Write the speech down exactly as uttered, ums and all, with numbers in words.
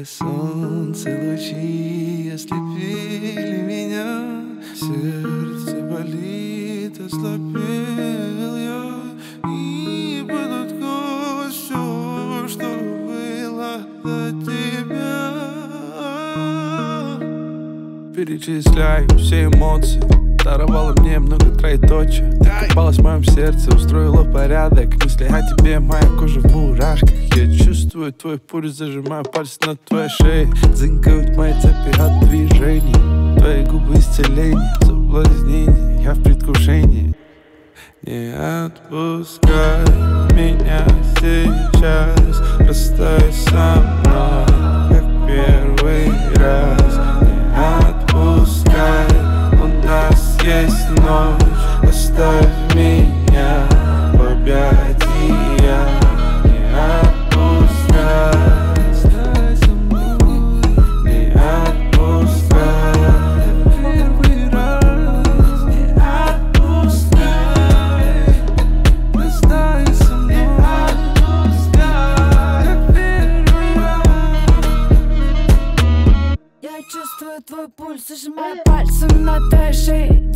Яркое солнце, лучи ослепили меня. Сердце болит, ослабел я. И подоткнуло все, что было до тебя. Перечисляю все эмоции. Даровала мне много троеточия. Ты копалась в моем сердце, устроила порядок. Мысли о тебе, моя кожа в мурашках. Я чувствую твой пульс, зажимаю пальцы на твоей шее. Дзынькают мои цепи от движений. Твои губы исцеление, соблазнение, я в предвкушении. Не отпускай меня сейчас, расстань со мной, как первый раз. Не отпускай, у нас есть ночь, оставь меня в объятиях. Не отпускай, расстань со мной, не отпускай. Первый раз, не отпускай, расстань со мной, не отпускай. Первый раз. Я чувствую твой пульс, сжимаю пальцы на твоей шее.